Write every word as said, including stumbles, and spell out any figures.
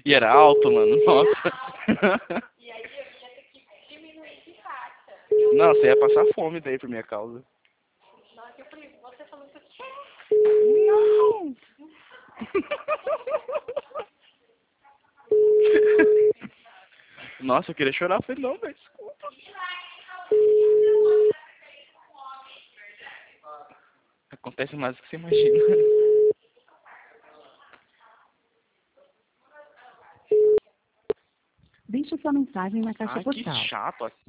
E era alto, mano. Nossa. E aí eu ia ter que diminuir de faixa. Não, você ia passar fome daí por minha causa. Nossa, eu falei, você falou que eu quero. Não! Nossa, eu queria chorar. Eu falei, não, velho, desculpa. Acontece mais do que você imagina. Deixe sua mensagem na caixa Ah, que postal. chato.